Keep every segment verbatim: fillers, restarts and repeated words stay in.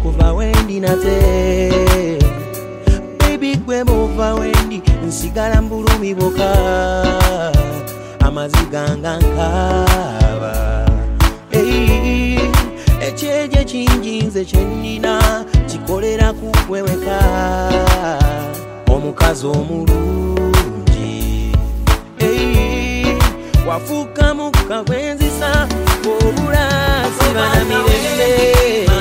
okuva wendi nate baby gwe muva wendi nsigala mbulumi boka amaziganga nkaba hey, ekyeje kinjinze kyenina kikolera kugweweka omukazi omulungi hey, wafuuka muka gwenzisa obula sibana mirembe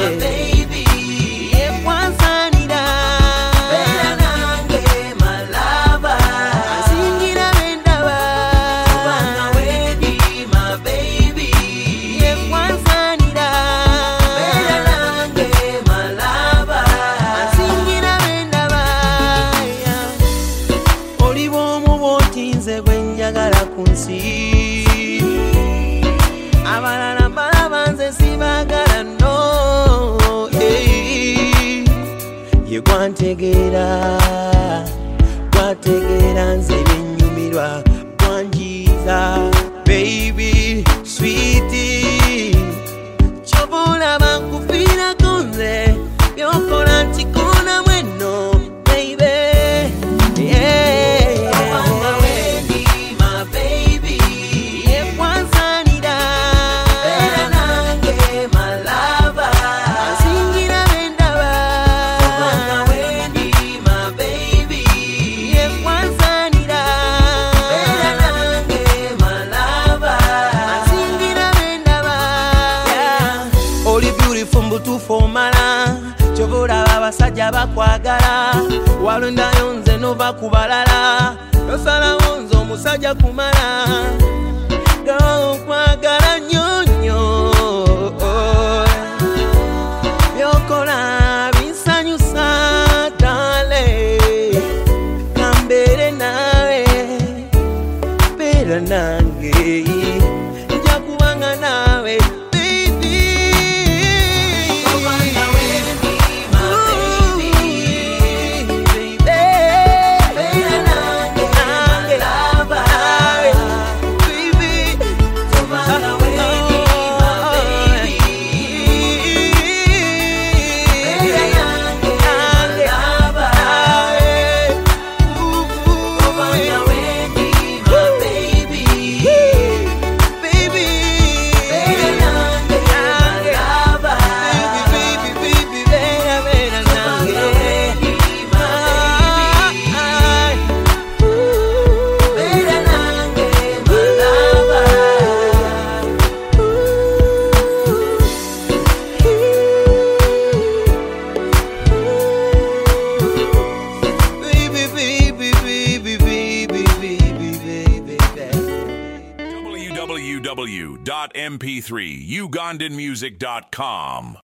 kunsi abalala balaba nze sibagala no hey. Ye gwantegeera gwategeera nze byennyumirwa gwanjiza baby sweetie kyobula bankufiirako nze byokola ntikona mweno baby yeah. Fomala chobola abasajja bakwagala walondayo nze nova kubalala yosala wonzo omusajja kumala go kwagala nyonyo byokola binsanyusa dale kambere nawe bera nange nja kubanga nawe w w w dot m p three ugandan music dot com